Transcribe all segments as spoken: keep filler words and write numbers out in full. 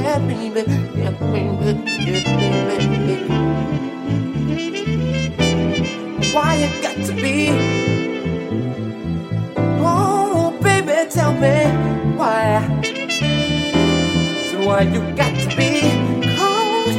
yeah, baby, yeah, baby, yeah, baby. Why it got to be? Oh, baby, tell me why. So why you got to be cold?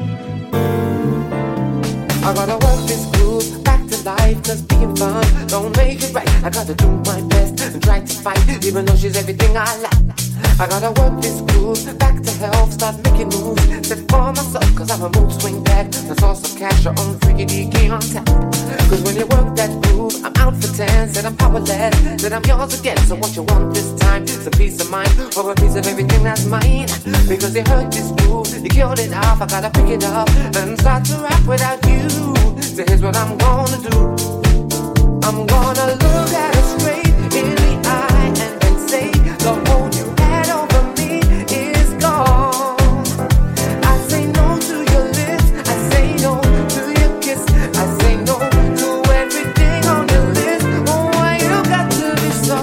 I gotta work this groove back to life, cause being fun don't make it right. I gotta do my best and try to fight, even though she's everything I like. I gotta work this groove back to health, start making moves, set for myself, cause I'm a mood swing back. The source of cash, your own freaky deaky on tap. Cause when you work that groove, I'm out for ten, said I'm powerless, said I'm yours again. So what you want this time, it's a peace of mind, or a piece of everything that's mine. Because you heard this groove, you killed it off, I gotta pick it up and start to rap without you. So here's what I'm gonna do. I'm gonna look at her straight in the eye and then say, the hold you had over me is gone. I say no to your lips, I say no to your kiss, I say no to everything on your list. Oh, why you got to be so?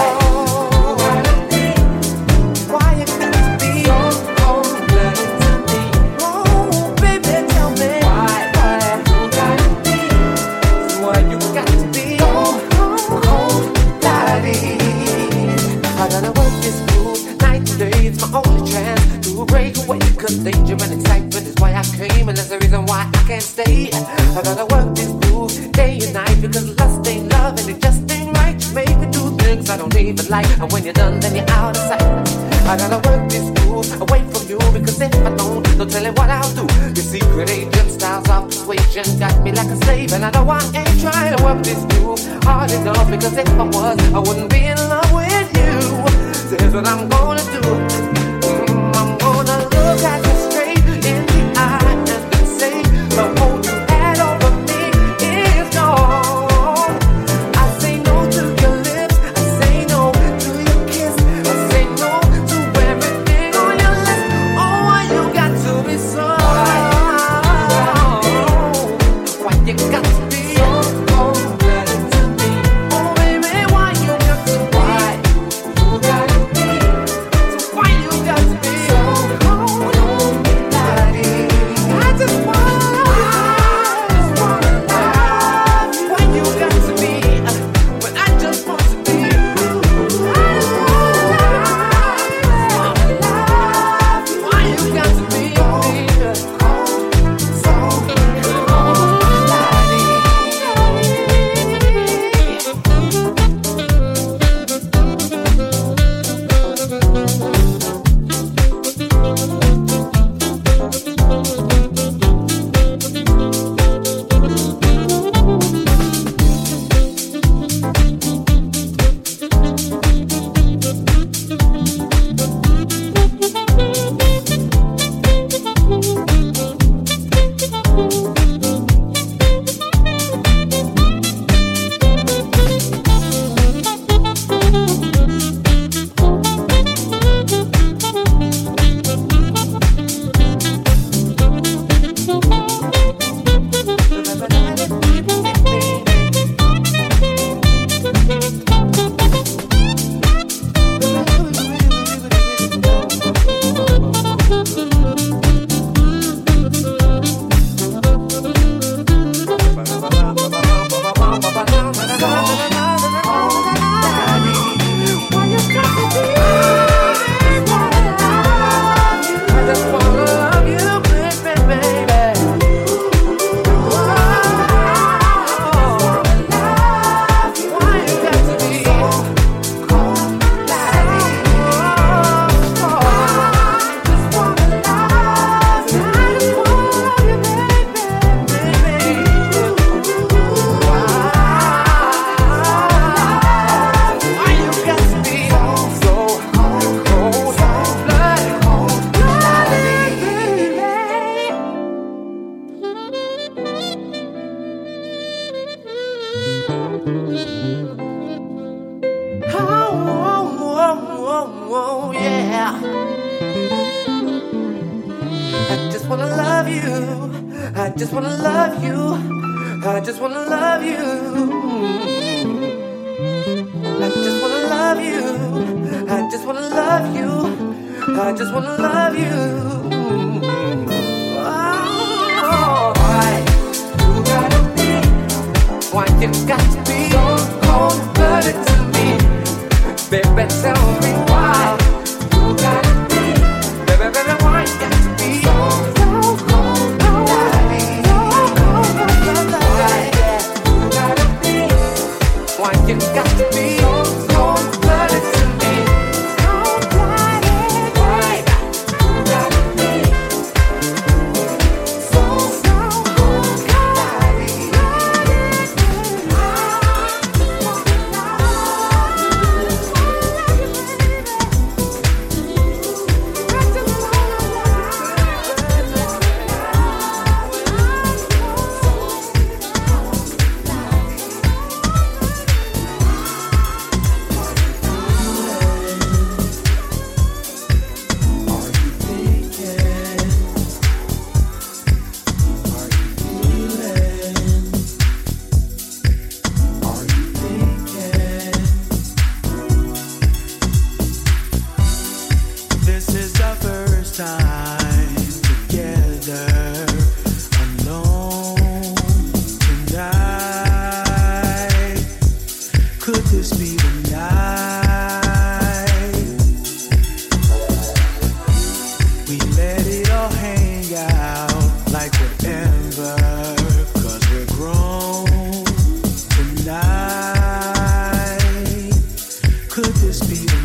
Why you got to be so cold-blooded to me? Oh, baby, tell me why, why you got to be? So why you got to be so cold-blooded? I gotta work this groove night and day, it's my only chance to break away. Cause danger and excitement is why I came, and that's the reason why I can't stay. I gotta work this groove day and night, because lust ain't love and it just ain't right. You make me do things I don't even like, and when you're done then you're out of sight. I gotta work this groove away from you, because if I don't, don't tell it what I'll do. Your secret agent styles of persuasion got me like a slave, and I know I ain't trying to work this groove hard enough, because if I was, I wouldn't be in love with you. So here's what I'm gonna do. Mm, I'm gonna look at you straight in the eye and then say, the hold you had over me is gone. I say no to your lips, I say no to your kiss, I say no to everything on your list. Oh, why you got to be so? Why you got to be so cold-blooded to me? Oh, baby, why you got to be? You got to be. So why you got to be so cold-blooded? I just wanna love you. Why you got to be when I just want to be? Why you got to be so oh, yeah. I just wanna love you. I just wanna love you. I just wanna love you. I just wanna love you. I just wanna love you. I I just wanna love you. Oh, why you gotta be? Why you got to be so cold-blooded to me? Baby, tell me why you gotta be. Baby, baby, why you got to be so so cold-blooded? So cold-blooded. Why you gotta be? Why you got to be so cold-blooded to me? Cold-blooded. Why you gotta be so so cold-blooded? This is the first time together, alone tonight. Could this be the night we let it all hang out like whatever? 'Cause we're grown tonight. Could this be the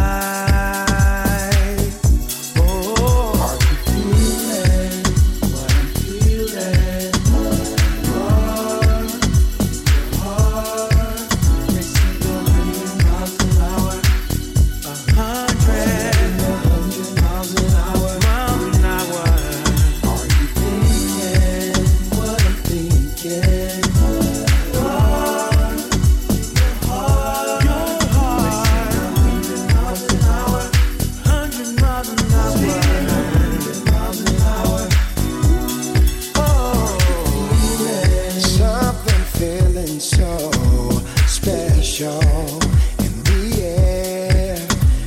night? Oh, are you feeling what I'm feeling? Heart, heart, racing a hundred miles an hour, a hundred, a hundred miles an hour, miles an hour. Are you thinking what I'm thinking? Heart, heart, your heart, racing a hundred miles an hour, hundred miles an hour, hundred miles an hour. Oh, Something feeling so special in the air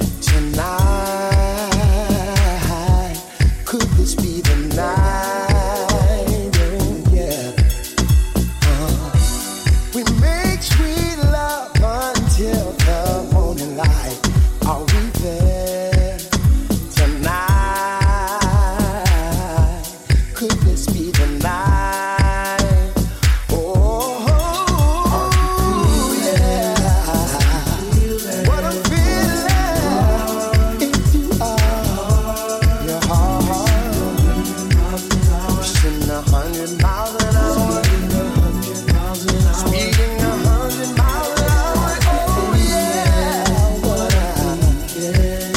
tonight. Could this be the night? Oh, yeah. Uh, we make sweet love until the morning light. Are we there tonight? Could this be the night? Oh, yeah. What I'm feeling, if you are your heart, pushing a hundred miles an hour, speeding a hundred miles an hour. Oh, yeah. What I'm feeling,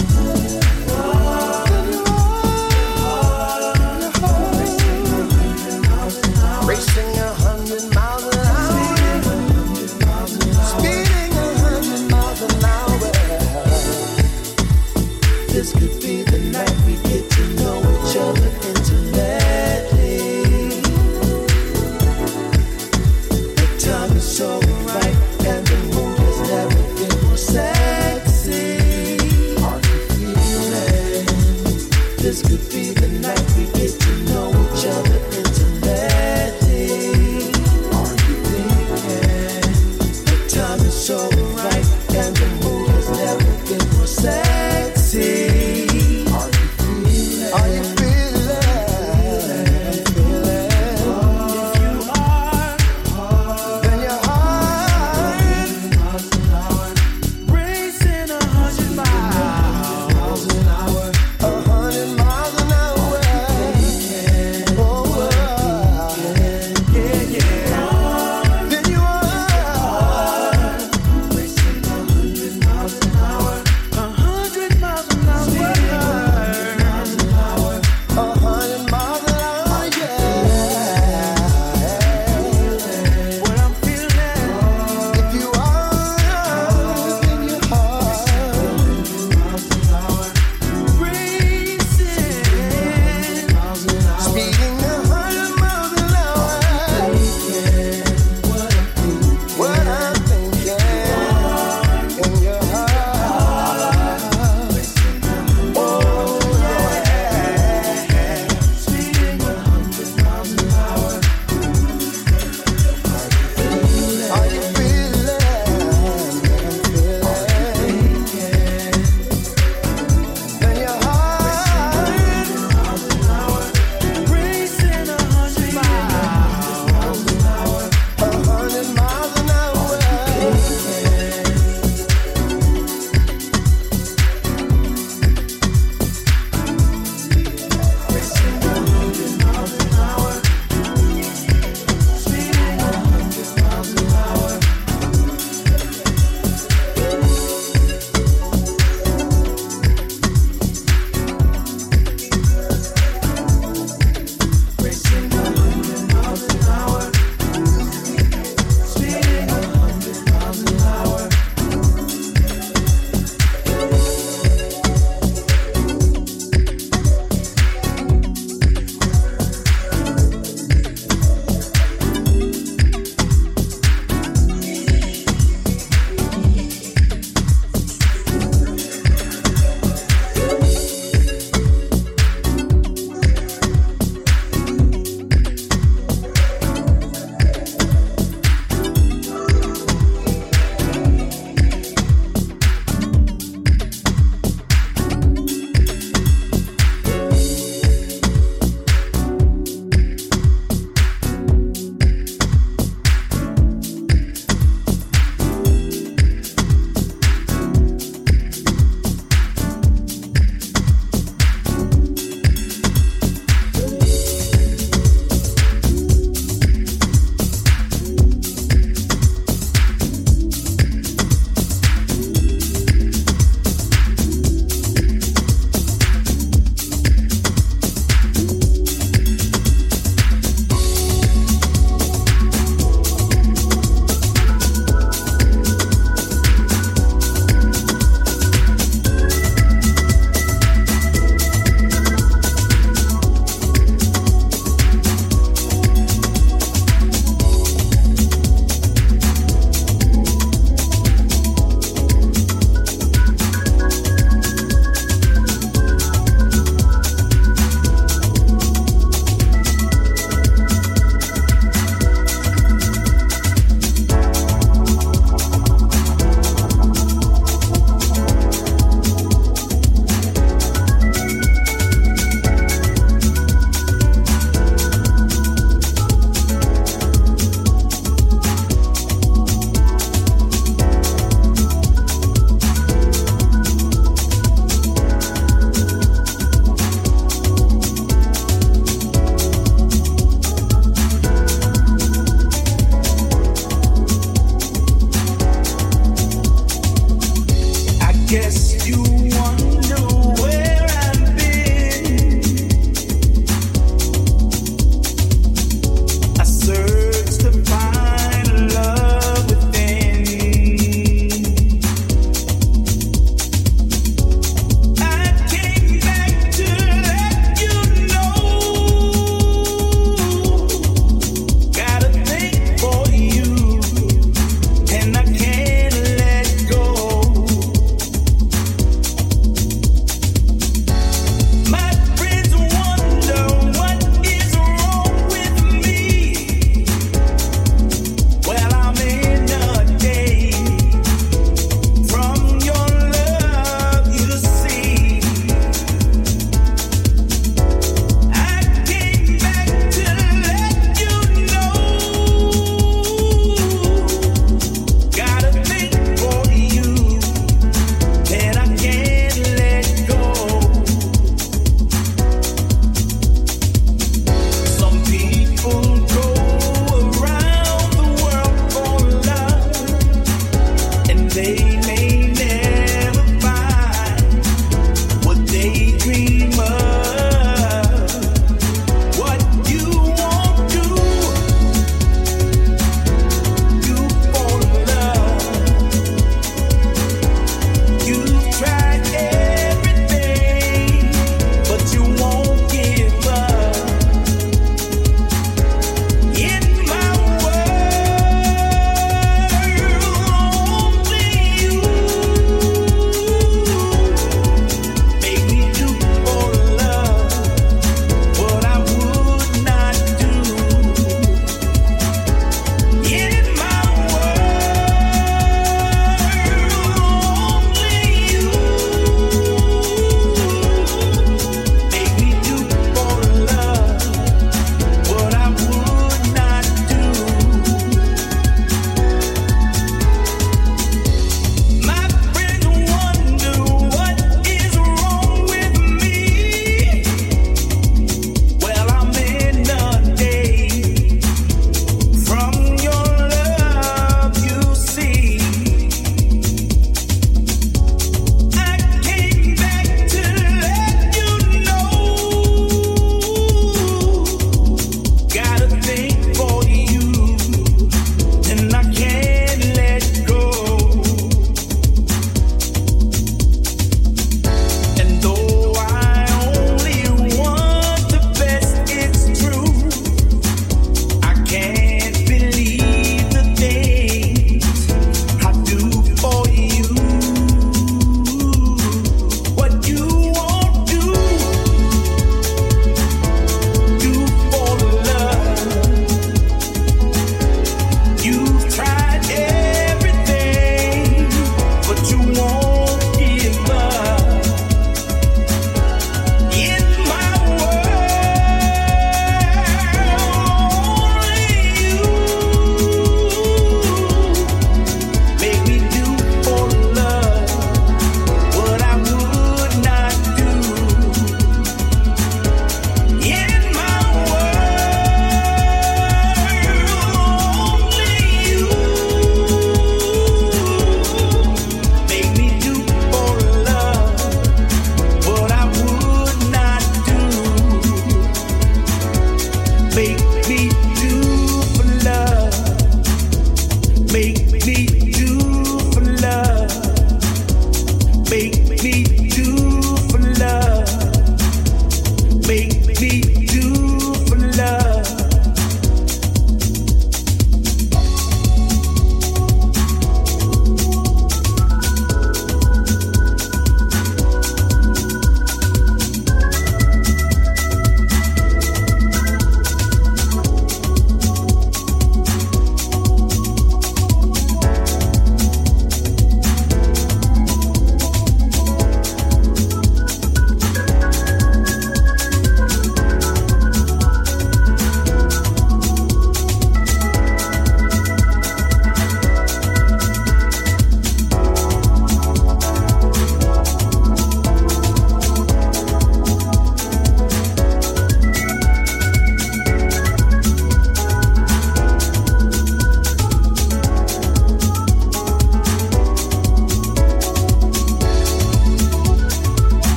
racing a hundred miles an hour, speeding a hundred miles an hour. This could be the night we get to know each other intimately. The time is so right, and the mood has never been more sexy. Are you feeling? This could be the night we get to know each other intimately. Are you thinking? The time is so right, and the mood has never been more sexy. Are you feeling? Are you feeling? Feeling? If you are, then your heart racing a hundred miles an hour, a hundred miles an hour.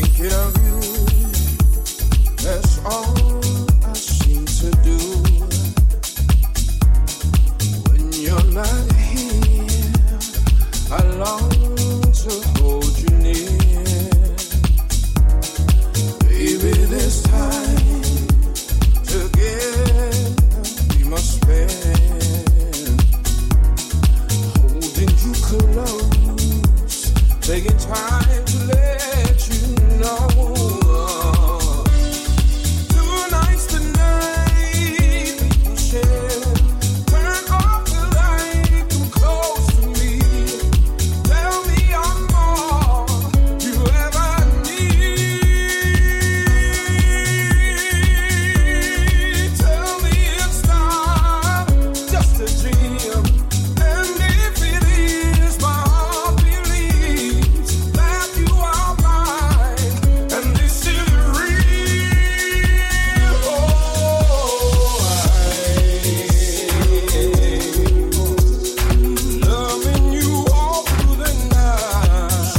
Thinking of you, that's all I seem to do. When you're not here, I long to hold you near. Baby, this time together we must spend, holding you close, taking time to let you know. Tonight's the night we will share. Turn off the light, come close to me. Tell me I'm all you ever need. Tell me it's not just a dream. And if it is, my heart believes that you are mine, and this is real. Oh, I loving you all through the night.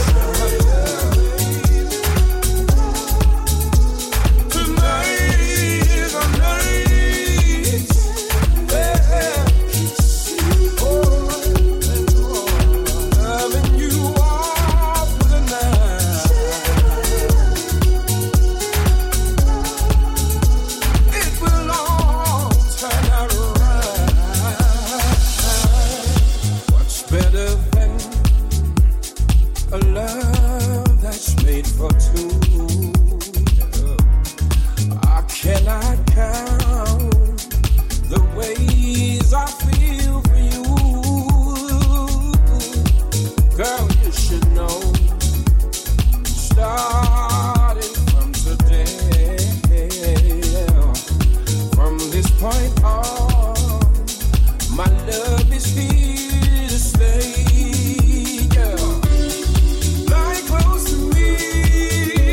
Tonight is our night. Yeah. Oh, loving you all through the night. It will all turn out right. What's better than a love that's made for two? I cannot count the ways I feel for you. Girl, you should know, starting from today, from this point on, my love is here to stay. Yeah. Lie close to me,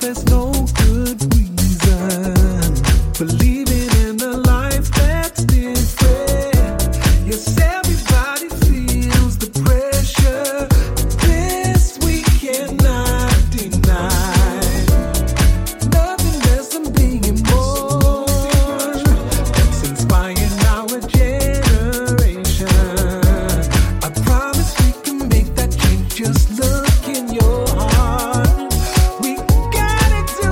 there's no good reason for leaving in a life that's different. Yes, everybody feels the pressure. This we cannot deny. Nothing less than being more. It's inspiring our generation. I promise we can make that change. Just look in your heart. We gotta do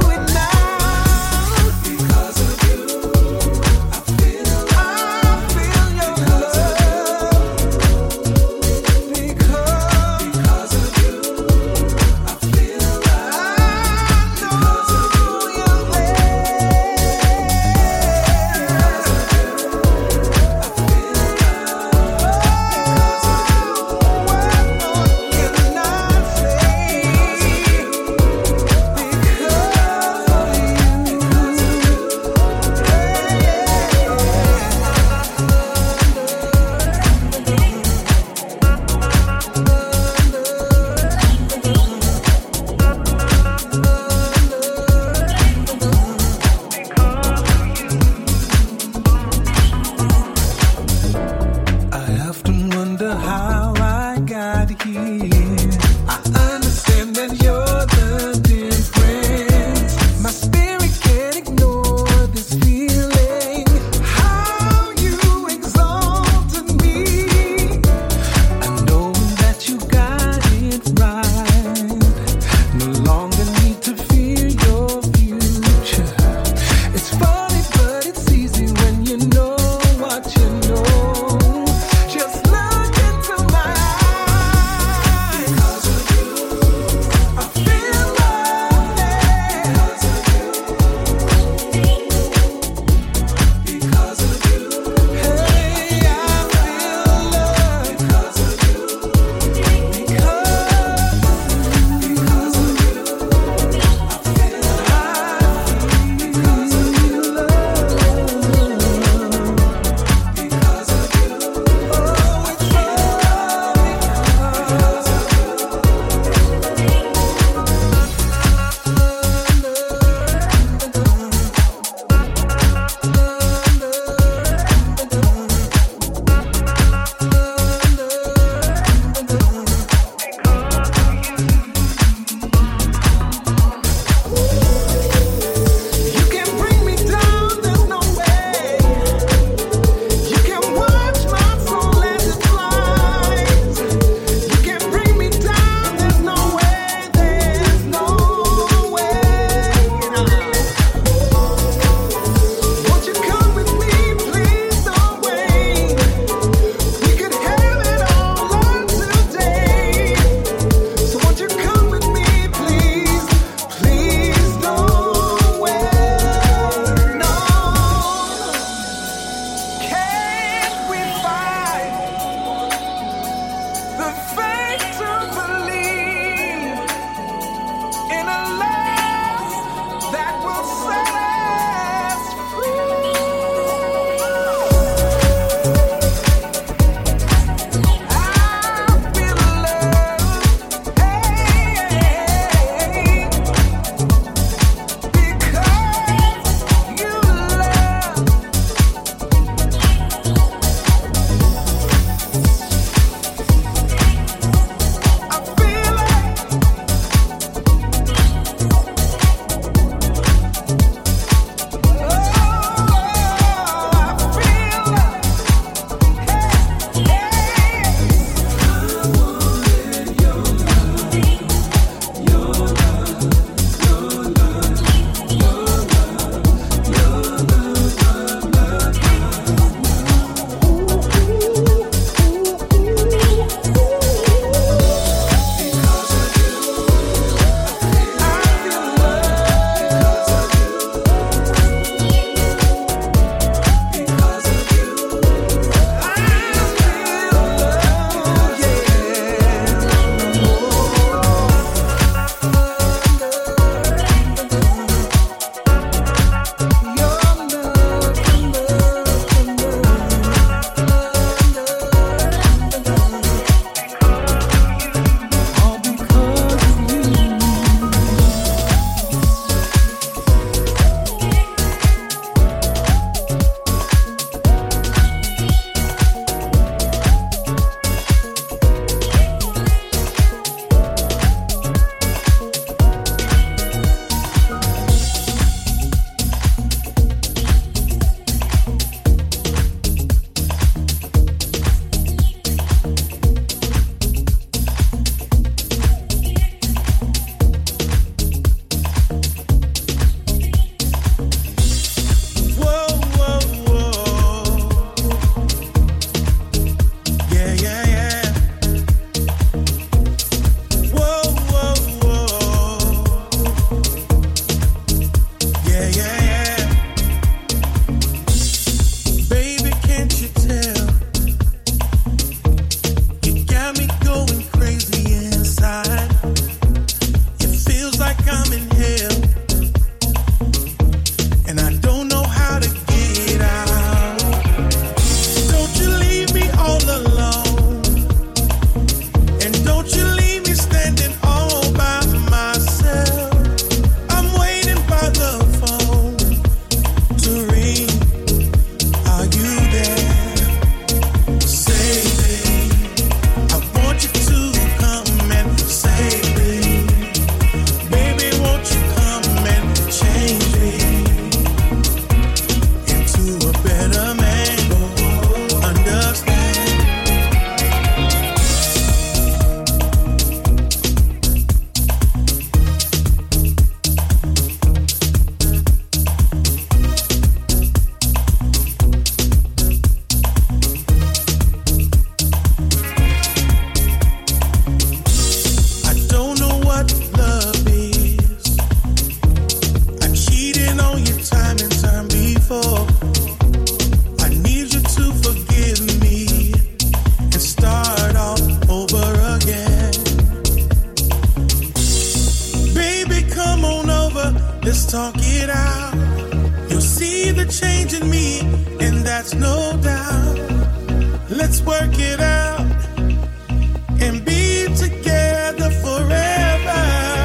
talk it out. You'll see the change in me, and that's no doubt. Let's work it out and be together forever.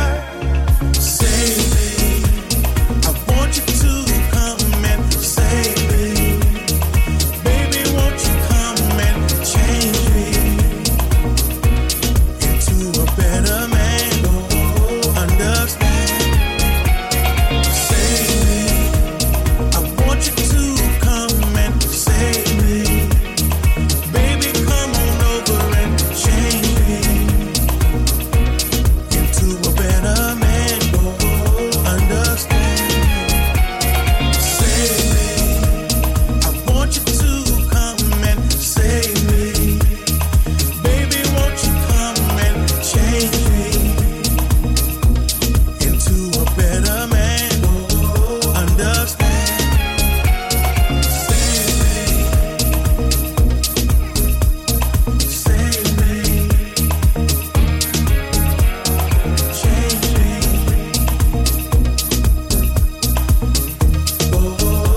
Save me. I want you to come and save me. Baby, won't you come and change me into a better man? Understand? Save me. I want you to come and save me. Baby, come on over and change me into a better man. Understand? Save me. I want you to come and save me. Baby, won't you come and change me into a better man? Understand? Save me. Save me. Change me. Oh.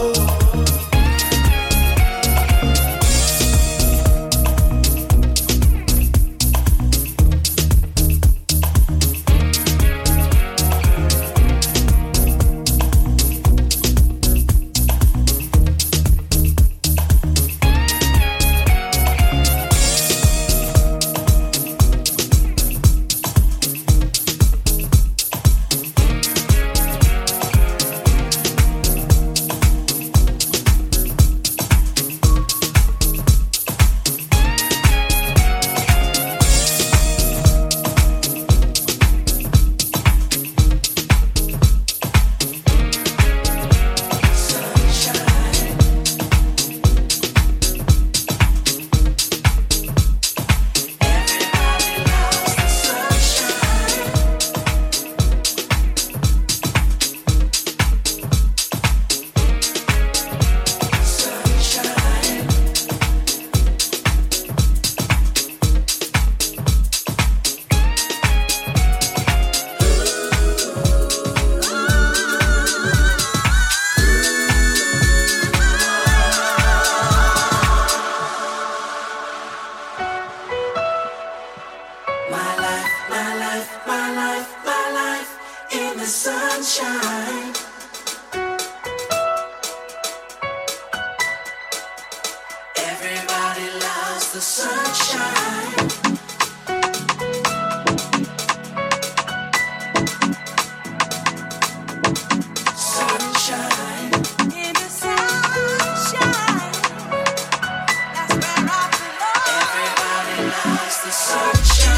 My life, my life, my life, my life in the sunshine. Everybody loves the sunshine. Sunshine. In the sunshine. That's where I belong. Everybody loves the sunshine.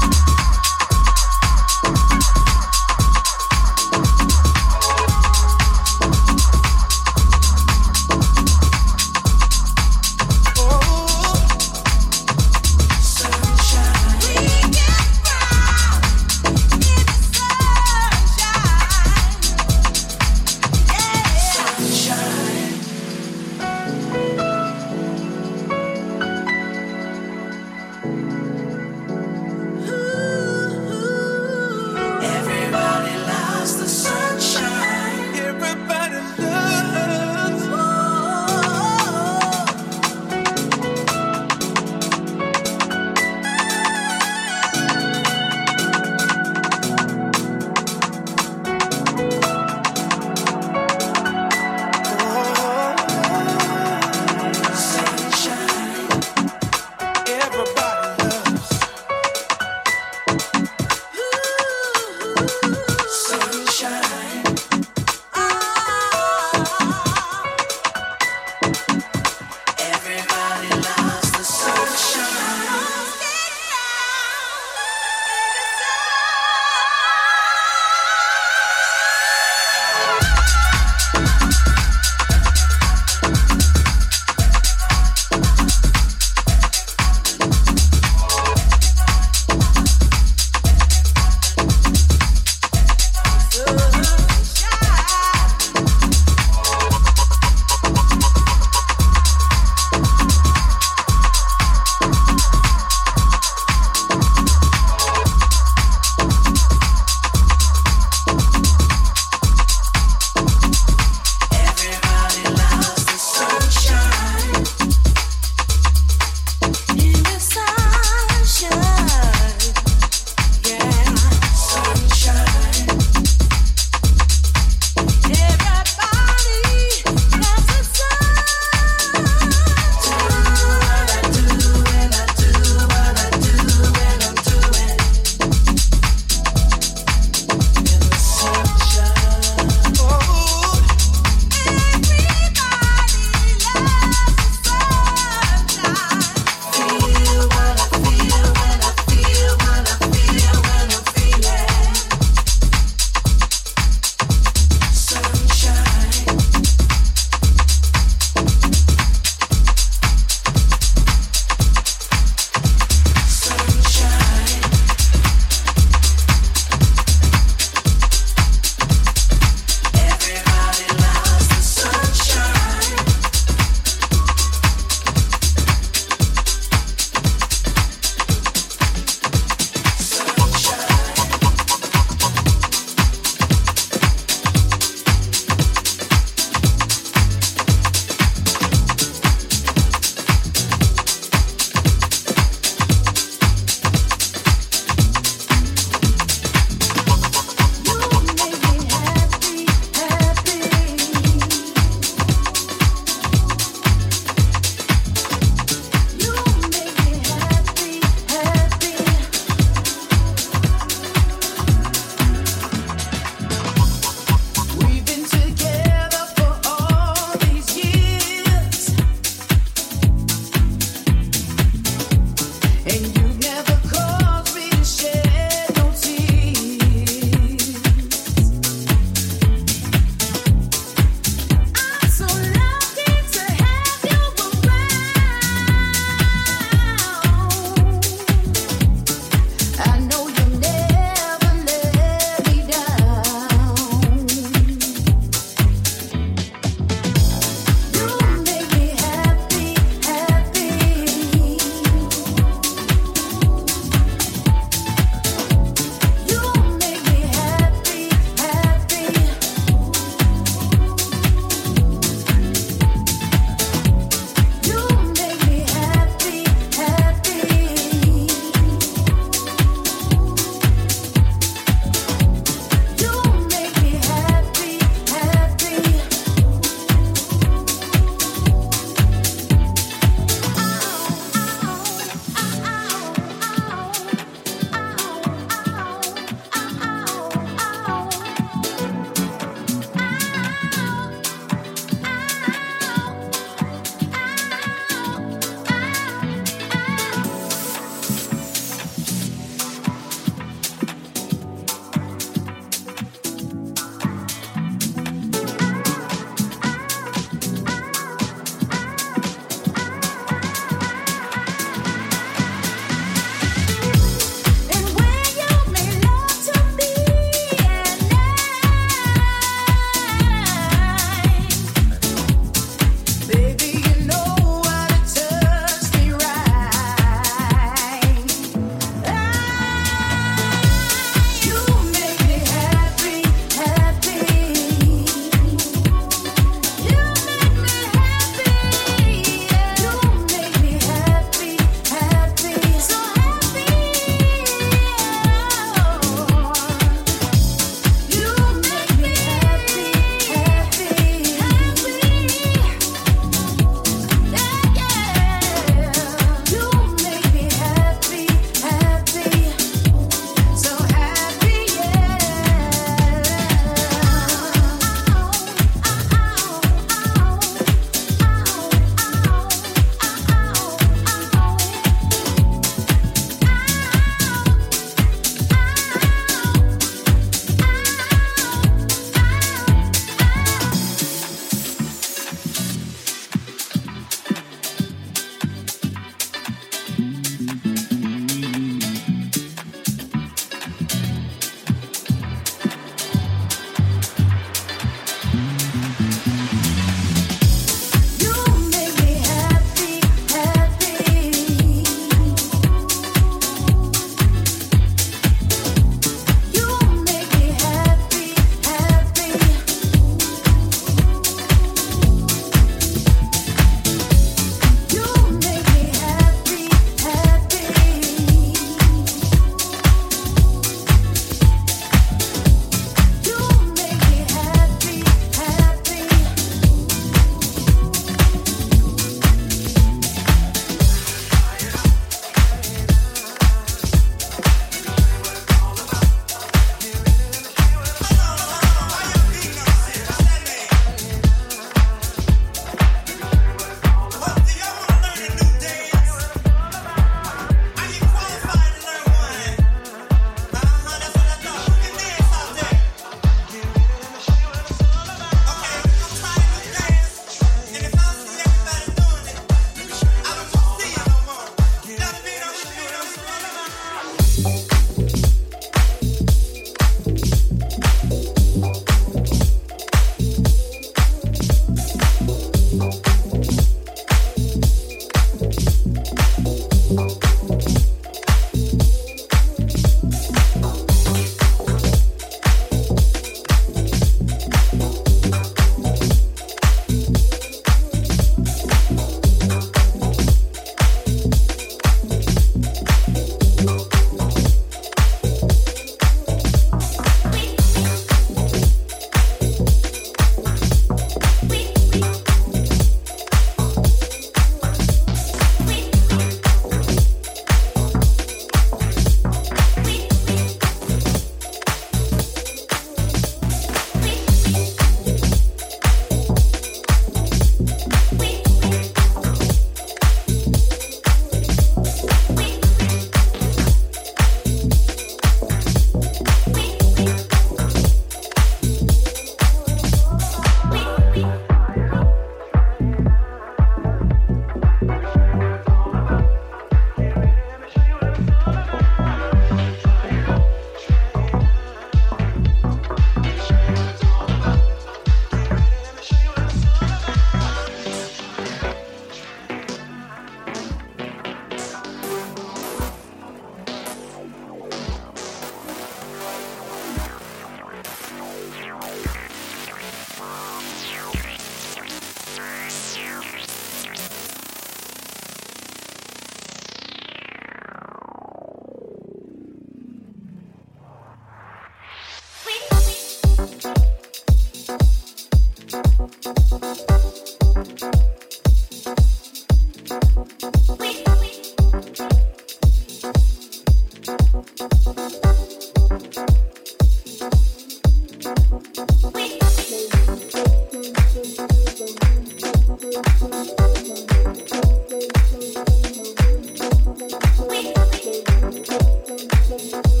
We'll be right back.